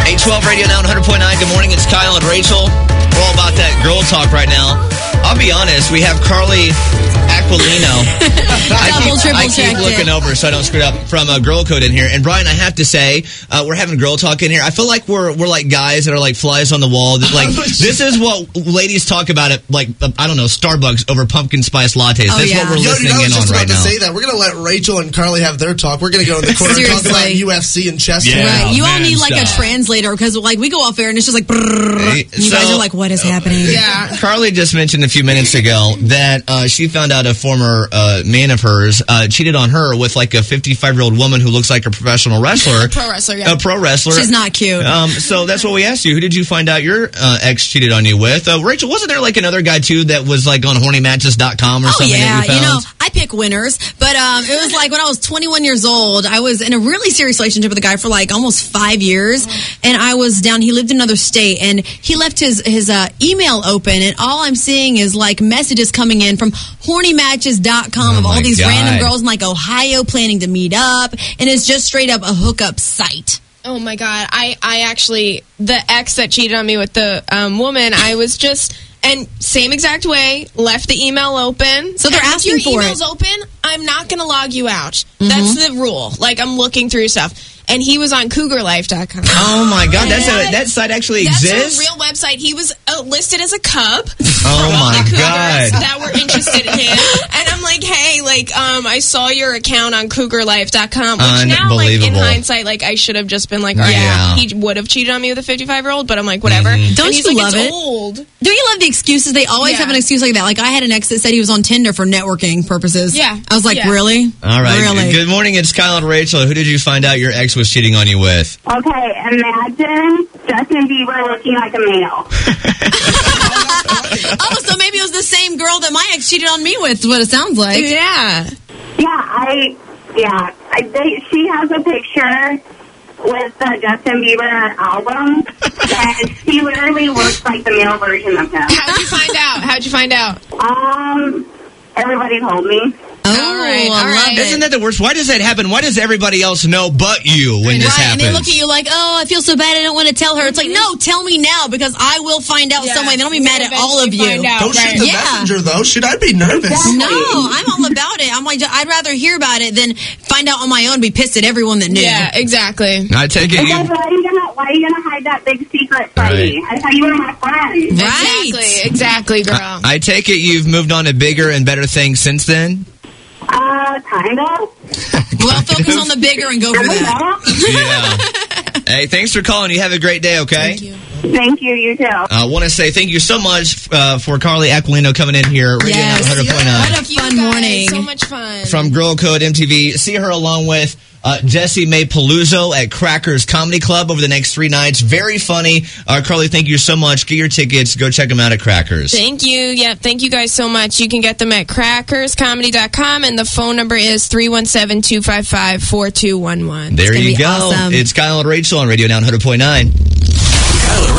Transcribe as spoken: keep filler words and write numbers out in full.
eight twelve Radio Now, one hundred point nine. Good morning. It's Kyle and Rachel. We're all about that girl talk right now. I'll be honest. We have Carly Aquilino. I Double, keep, triple I keep checked looking it. over so I don't screw it up from a Girl Code in here. And Brian, I have to say, uh, we're having girl talk in here. I feel like we're we're like guys that are like flies on the wall. That, like this is what ladies talk about at like I don't know Starbucks over pumpkin spice lattes. Oh, That's yeah. what we're Yo, listening dude, I was in on just right about now. to say that. We're going to let Rachel and Carly have their talk. We're going to go in the corner and talk about Seriously. U F C and chess. Yeah. Right. You all man need like a stuff. translator because like we go off air and it's just like brrrr, Hey, and you guys so- are like, what is happening? Yeah. Carly just mentioned a few minutes ago that uh, she found out a former uh, man of hers uh, cheated on her with like a fifty-five-year-old woman who looks like a professional wrestler. Pro wrestler, yeah. A pro wrestler. She's not cute. Um, so that's what we asked you. Who did you find out your uh, ex cheated on you with? Uh, Rachel, wasn't there like another guy too that was like on horny matches dot com or Oh something yeah, that you you found? know, I pick winners, but um, it was like when I was twenty-one years old, I was in a really serious relationship with a guy for like almost five years, and I was down. He lived in another state, and he left his his uh, email open, and all I'm seeing is like messages coming in from horny matches dot com Oh of all my these God. random girls in like Ohio planning to meet up, and it's just straight up a hookup site. Oh my god, I, I actually, the ex that cheated on me with the um, woman, I was just, and same exact way, left the email open. So they're And asking if your for email's it. open, I'm not going to log you out. Mm-hmm. That's the rule. Like, I'm looking through stuff. And he was on cougar life dot com. Oh my God, that's Yeah. a, that site actually That's exists. a real website. He was uh, listed as a cub. Oh my the cougars God. that were interested in him. And I'm like, hey, like, um, I saw your account on cougar life dot com. Which now, like, in Unbelievable. hindsight, like, I should have just been like, all right, Yeah. he would have cheated on me with a fifty-five-year-old, but I'm like, whatever. Mhm. Don't and he's you like, love it's it? old. Don't you love the excuses? They always Yeah. have an excuse like that. Like I had an ex that said he was on Tinder for networking purposes. Yeah. I was like, Yeah. really? All right. Really? Good morning. It's Kyle and Rachel. Who did you find out your ex was cheating on you with? Okay, imagine Justin Bieber looking like a male. Oh, so maybe it was the same girl that my ex cheated on me with, is what it sounds like. Yeah. Yeah, I, yeah, I they, she has a picture with the Justin Bieber album, and she literally looks like the male version of him. How'd you find out? How'd you find out? Um, everybody told me. Oh, All right, I all love right. it. Isn't that the worst? Why does that happen? Why does everybody else know but you when this Right, happens? and they look at you like, oh, I feel so bad, I don't want to tell her. It's like, no, tell me now, because I will find out Yeah. some way. Then I'll be mad at You'll all of eventually you. find out. Don't Right. shoot the Yeah. messenger, though. Should I be nervous? Exactly. No, I'm all about it. I'm like, I'd rather hear about it than find out on my own and be pissed at everyone that knew. Yeah, exactly. I take it Because you. why are you gonna why are you gonna hide that big secret from me? I thought you were my friend. Right. Exactly, exactly, girl. I take it you've moved on to bigger and better things since then. Uh, kind of. Well, focus on the bigger and go for that. Yeah. Hey, thanks for calling. You have a great day. Okay. Thank you. Thank you. You too. I want to say thank you so much uh, for Carly Aquilino coming in here. Radio Yes. one hundred point nine. What a Thank you fun guys. morning. So much fun. From Girl Code M T V. See her along with uh, Jessie Mae Paluzzo at Crackers Comedy Club over the next three nights. Very funny. Uh, Carly, thank you so much. Get your tickets. Go check them out at Crackers. Thank you. Yeah, thank you guys so much. You can get them at crackers comedy dot com, and the phone number is three one seven, two five five, four two one one. There gonna you be go. awesome. It's Kyle and Rachel on Radio Now one hundred point nine.